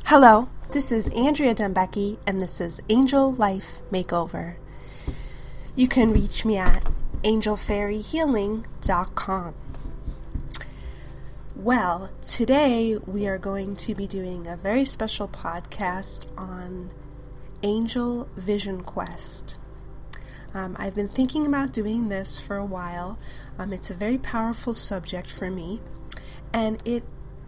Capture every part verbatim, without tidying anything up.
Hello, this is Andrea Dembecki, and this is Angel Life Makeover. You can reach me at angel fairy healing dot com. Well, today we are going to be doing a very special podcast on Angel Vision Quest. Um, I've been thinking about doing this for a while. Um, it's a very powerful subject for me, and it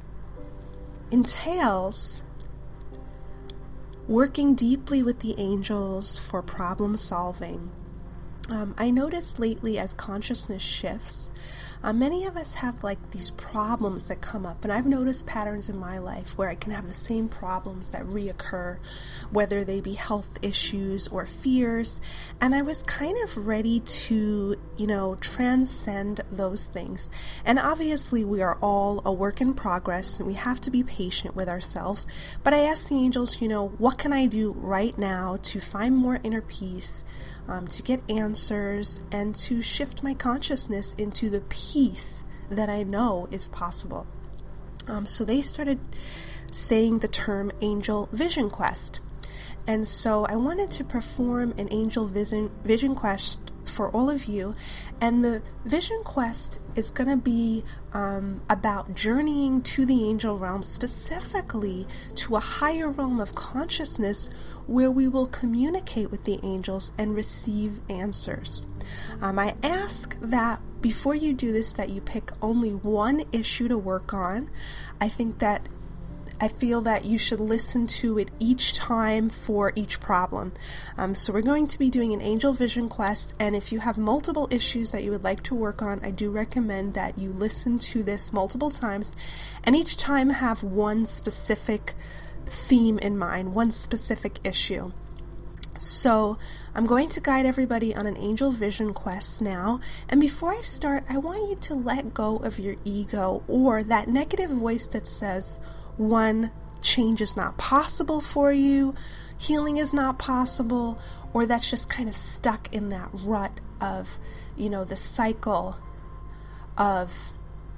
entails working deeply with the angels for problem solving. Um, I noticed lately as consciousness shifts, uh, many of us have like these problems that come up, and I've noticed patterns in my life where I can have the same problems that reoccur, whether they be health issues or fears, and I was kind of ready to, you know, transcend those things. And obviously we are all a work in progress, and we have to be patient with ourselves, but I asked the angels, you know, what can I do right now to find more inner peace, Um, to get answers, and to shift my consciousness into the peace that I know is possible. Um, so they started saying the term Angel Vision Quest. And so I wanted to perform an Angel Vision, Vision Quest for all of you. And the Vision Quest is going to be um, about journeying to the angel realm, specifically to a higher realm of consciousness where we will communicate with the angels and receive answers. Um, I ask that before you do this, that you pick only one issue to work on. I think that I feel that you should listen to it each time for each problem. Um, so we're going to be doing an Angel Vision Quest, and if you have multiple issues that you would like to work on, I do recommend that you listen to this multiple times, and each time have one specific theme in mind, one specific issue. So I'm going to guide everybody on an Angel Vision Quest now, and before I start, I want you to let go of your ego or that negative voice that says, one, change is not possible for you, healing is not possible, or that's just kind of stuck in that rut of, you know, the cycle of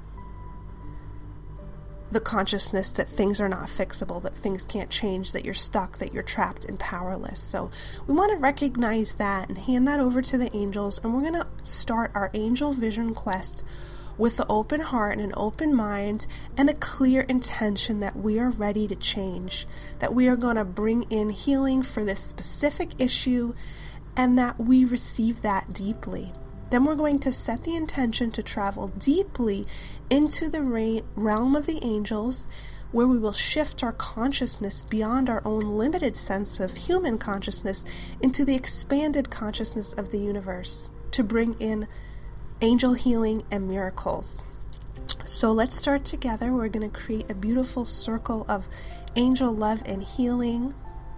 the consciousness that things are not fixable, that things can't change, that you're stuck, that you're trapped and powerless. So we want to recognize that and hand that over to the angels, and we're going to start our Angel Vision Quest with an open heart and an open mind and a clear intention that we are ready to change, that we are going to bring in healing for this specific issue, and that we receive that deeply. Then we're going to set the intention to travel deeply into the ra- realm of the angels, where we will shift our consciousness beyond our own limited sense of human consciousness into the expanded consciousness of the universe to bring in angel healing and miracles. So let's start together. We're going to create a beautiful circle of angel love and healing.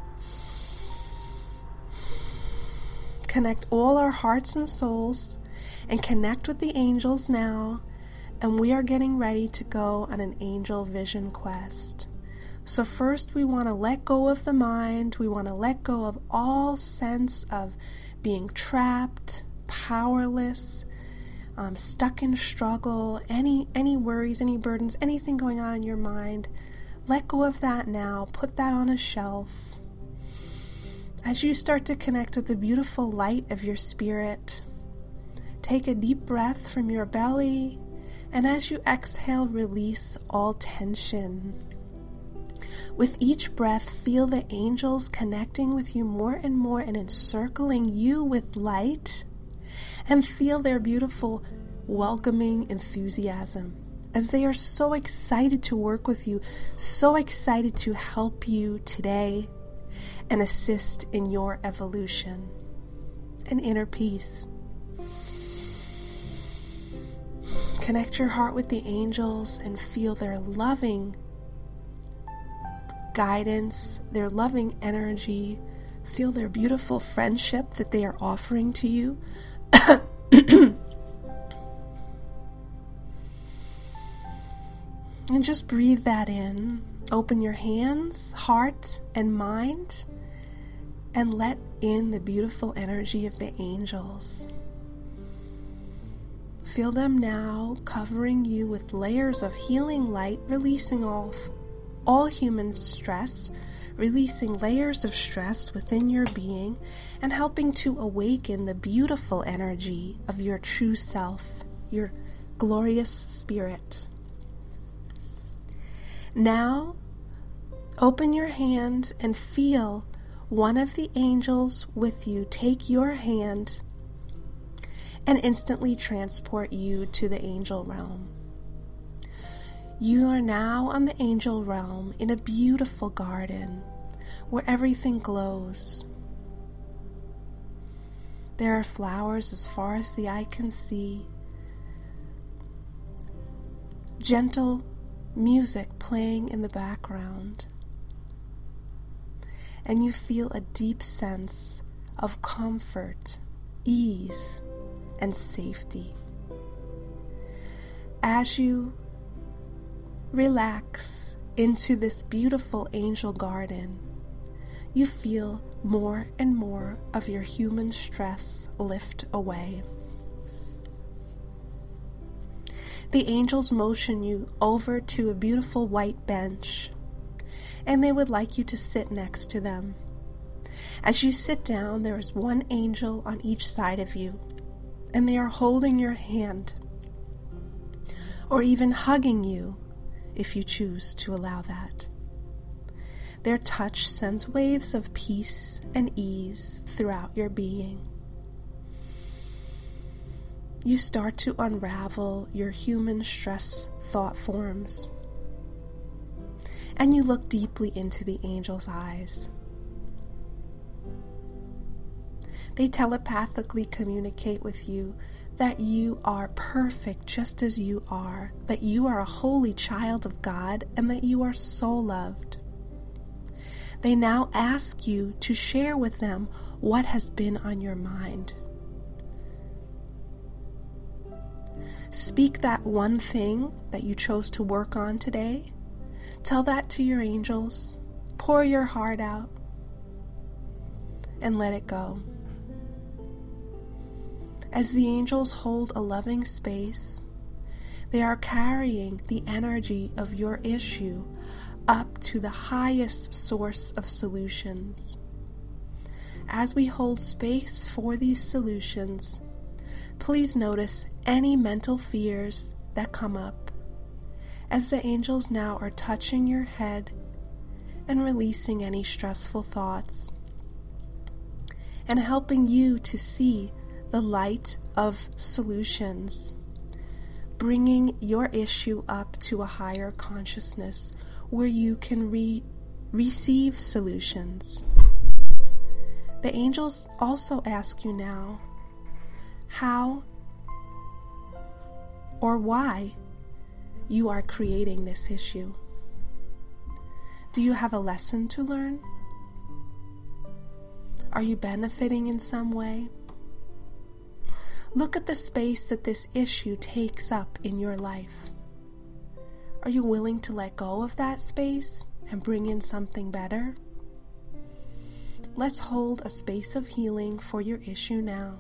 Connect all our hearts and souls and connect with the angels now. And we are getting ready to go on an Angel Vision Quest. So first we want to let go of the mind. We want to let go of all sense of being trapped, powerless, Um, stuck in struggle, any any worries, any burdens, anything going on in your mind. Let go of that now. Put that on a shelf. As you start to connect with the beautiful light of your spirit, take a deep breath from your belly, and as you exhale, release all tension. With each breath, feel the angels connecting with you more and more and encircling you with light. And feel their beautiful, welcoming enthusiasm as they are so excited to work with you, so excited to help you today and assist in your evolution and inner peace. Connect your heart with the angels and feel their loving guidance, their loving energy. Feel their beautiful friendship that they are offering to you. And just breathe that in. Open your hands, heart, and mind, and let in the beautiful energy of the angels. Feel them now covering you with layers of healing light, releasing all all human stress, releasing layers of stress within your being and helping to awaken the beautiful energy of your true self, your glorious spirit. Now, open your hand and feel one of the angels with you take your hand and instantly transport you to the angel realm. You are now on the angel realm in a beautiful garden where everything glows. There are flowers as far as the eye can see. Gentle music playing in the background. And you feel a deep sense of comfort, ease, and safety. As you relax into this beautiful angel garden, you feel more and more of your human stress lift away. The angels motion you over to a beautiful white bench, and they would like you to sit next to them. As you sit down, there is one angel on each side of you, and they are holding your hand, or even hugging you if you choose to allow that. Their touch sends waves of peace and ease throughout your being. You start to unravel your human stress thought forms, and you look deeply into the angel's eyes. They telepathically communicate with you that you are perfect just as you are, that you are a holy child of God, and that you are so loved. They now ask you to share with them what has been on your mind. Speak that one thing that you chose to work on today. Tell that to your angels. Pour your heart out and let it go. As the angels hold a loving space, they are carrying the energy of your issue up to the highest source of solutions. As we hold space for these solutions, please notice any mental fears that come up, as the angels now are touching your head and releasing any stressful thoughts, and helping you to see the light of solutions, bringing your issue up to a higher consciousness where you can re- receive solutions. The angels also ask you now how or why you are creating this issue. Do you have a lesson to learn? Are you benefiting in some way? Look at the space that this issue takes up in your life. Are you willing to let go of that space and bring in something better? Let's hold a space of healing for your issue now.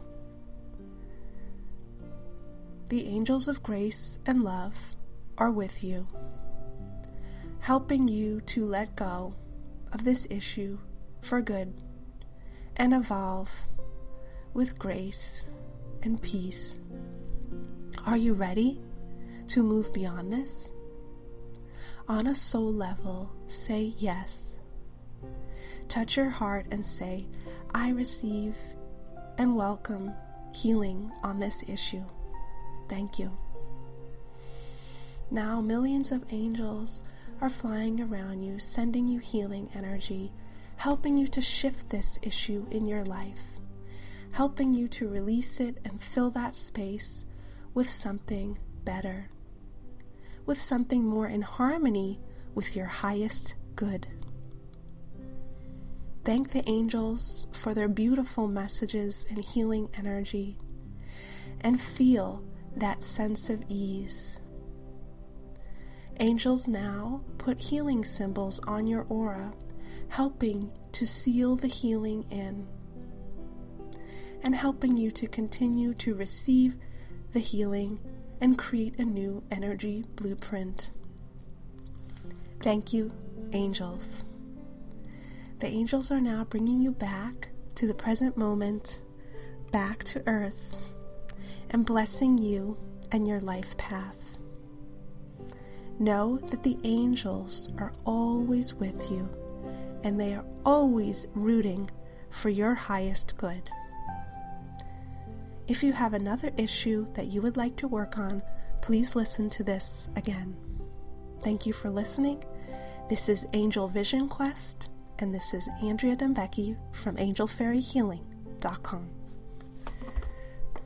The angels of grace and love are with you, helping you to let go of this issue for good and evolve with grace and peace. Are you ready to move beyond this? On a soul level, say yes. Touch your heart and say, I receive and welcome healing on this issue. Thank you. Now millions of angels are flying around you, sending you healing energy, helping you to shift this issue in your life, helping you to release it and fill that space with something better, with something more in harmony with your highest good. Thank the angels for their beautiful messages and healing energy, and feel that sense of ease. Angels now put healing symbols on your aura, helping to seal the healing in, and helping you to continue to receive the healing and create a new energy blueprint. Thank you angels. The angels are now bringing you back to the present moment, back to earth, and blessing you and your life path. Know that the angels are always with you, and they are always rooting for your highest good. If you have another issue that you would like to work on, please listen to this again. Thank you for listening. This is Angel Vision Quest, and this is Andrea Dembecki from angel fairy healing dot com.